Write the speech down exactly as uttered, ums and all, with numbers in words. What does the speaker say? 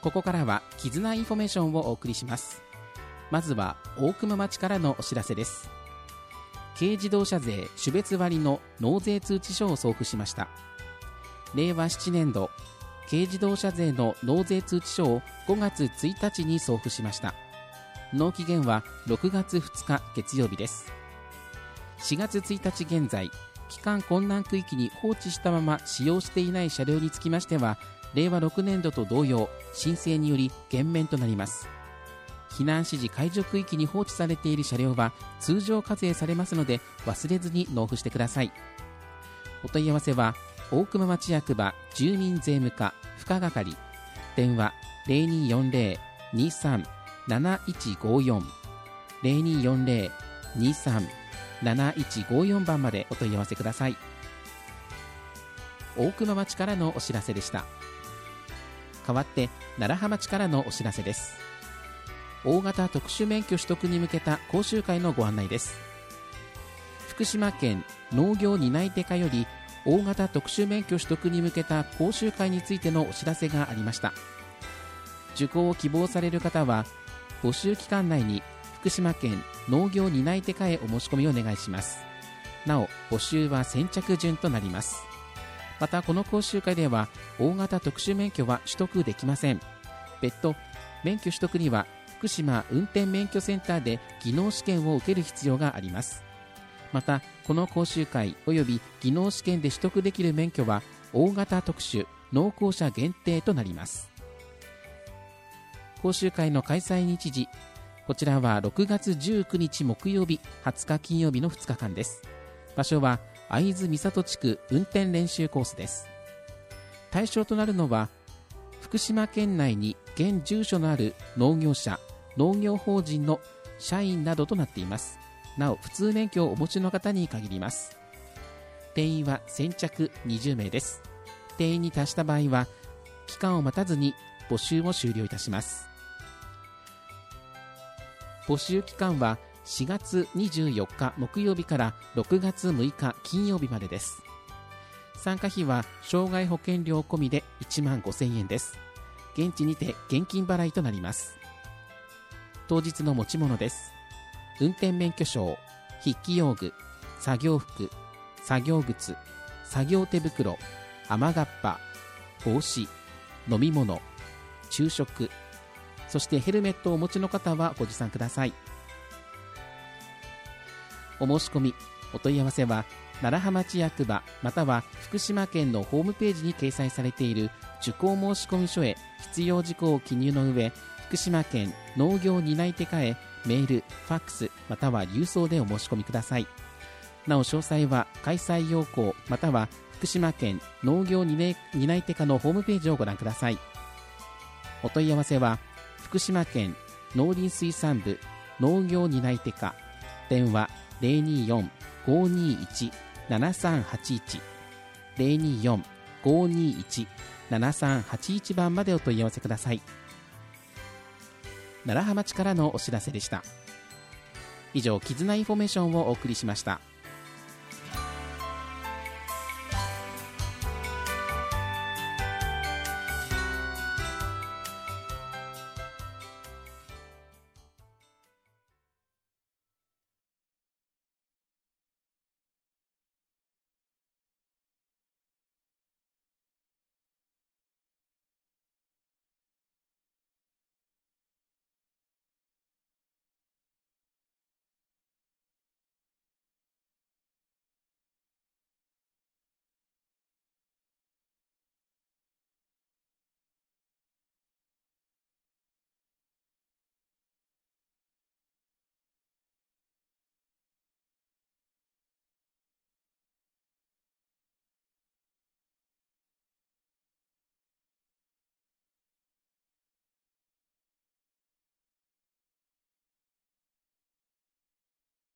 ここからは絆インフォメーションをお送りします。まずは大熊町からのお知らせです。軽自動車税種別割の納税通知書を送付しました。れいわななねん度軽自動車税の納税通知書をごがつついたちに送付しました。納期限はろくがつふつか月曜日です。しがつついたち現在、帰還困難区域に放置したまま使用していない車両につきましては、れいわろくねん度と同様、申請により減免となります。避難指示解除区域に放置されている車両は通常課税されますので、忘れずに納付してください。お問い合わせは大熊町役場住民税務課付加係、電話 ゼロにーよんゼロ にーさん なないちごよん ゼロにーよんゼロ にーさん なないちごよん 番までお問い合わせください。大熊町からのお知らせでした。代わって楢葉町からのお知らせです。大型特殊免許取得に向けた講習会のご案内です。福島県農業担い手課より大型特殊免許取得に向けた講習会についてのお知らせがありました。受講を希望される方は募集期間内に福島県農業担い手課へお申し込みをお願いします。なお募集は先着順となります。またこの講習会では大型特殊免許は取得できません。別途免許取得には福島運転免許センターで技能試験を受ける必要があります。またこの講習会および技能試験で取得できる免許は大型特殊農工車限定となります。講習会の開催日時、こちらはろくがつじゅうくにち木曜日、はつか金曜日のふつかかんです。場所は会津美里地区運転練習コースです。対象となるのは福島県内に現住所のある農業者、農業法人の社員などとなっています。なお普通免許をお持ちの方に限ります。定員は先着にじゅうめいです。定員に達した場合は期間を待たずに募集を終了いたします。募集期間はしがつにじゅうよっか木曜日からろくがつむいか金曜日までです。参加費は障害保険料込みでいちまんごせんえんです。現地にて現金払いとなります。当日の持ち物です。運転免許証、筆記用具、作業服、作業靴、作業手袋、雨がっぱ、帽子、飲み物、昼食、そしてヘルメットをお持ちの方はご持参ください。お申し込み、お問い合わせは楢葉町役場または福島県のホームページに掲載されている受講申込書へ必要事項を記入の上、福島県農業担い手課へメール、ファックスまたは郵送でお申し込みください。なお詳細は開催要項または福島県農業担い手課のホームページをご覧ください。お問い合わせは福島県農林水産部農業担い手課、電話 ゼロにーよん ごーにーいち ななさんはちいち ゼロにーよん ごーにーいち ななさんはちいち 番までお問い合わせください。楢葉町からのお知らせでした。以上、絆インフォメーションをお送りしました。